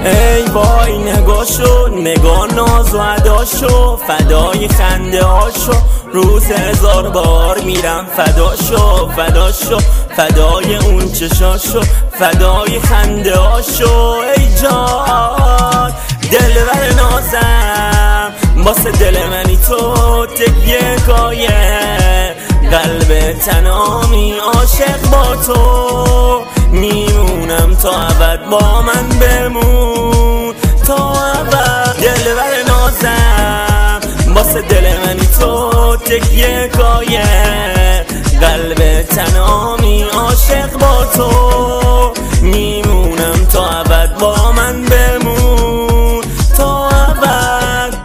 ای وای نگاشو، نگاه ناز و عداشو، فدای خنده هاشو، روز 1000 بار میرم فداشو، فداشو، فدای اون چشاشو، فدای خنده هاشو. ای جان دلبر نازم، واسه دل منی تو تکیه کایه، قلب تنامی عاشق با تو، میمونم تا ابد با من بمون، تا ابد. دلبر نازم، واسه دل منی تو تکیه کایه، قلب تنامی عاشق با تو، میمونم تا ابد با من بمون، تا ابد.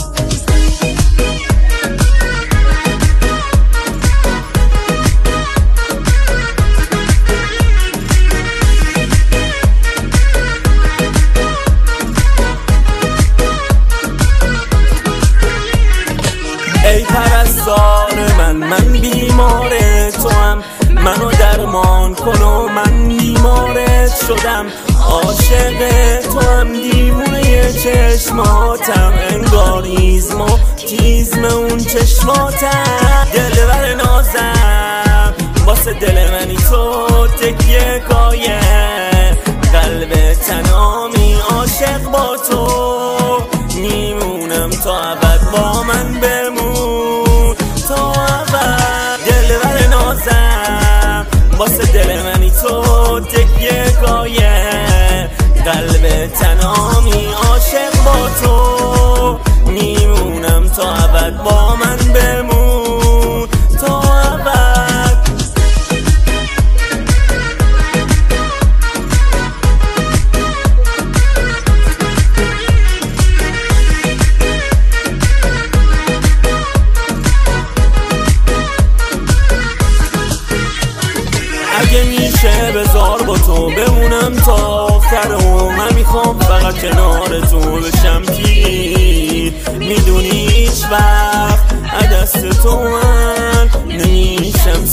ای پرستار من بیمار تو هم، منو درمان کن و من بیمارت شدم، عاشق تو هم دیوونه چشماتم، انگار ایزم و تیزم اون چشماتم. دلبر نازم، واسه دل منی تو تکیه کایه، قلب تنامی عاشق با تو، میمونم تا ابد با من بمون، تا ابد. دلبر نازم، واسه دل منی تو تکیه کایه، قلب تنامی عاشق با تو، میمونم تا ابد با من بمون، تا ابد. اگه میشه بذار با تو بمونم تا آخر و من میخوام فقط کنار تو بشم پیر، میدونی هیچ وقت دست تو من نمیشم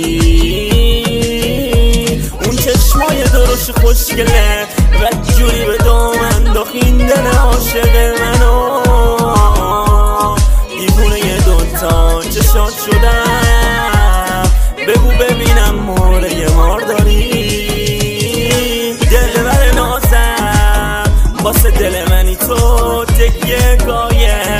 سیر، اون چشمای درشت خوشگله بدجوری به دامن داخین دل عاشق منو، دیوونه دوتا چشات شدم، بگو ببینم موره مار داری. دلبر نازم، واسه دل منی تو تکیه کایه،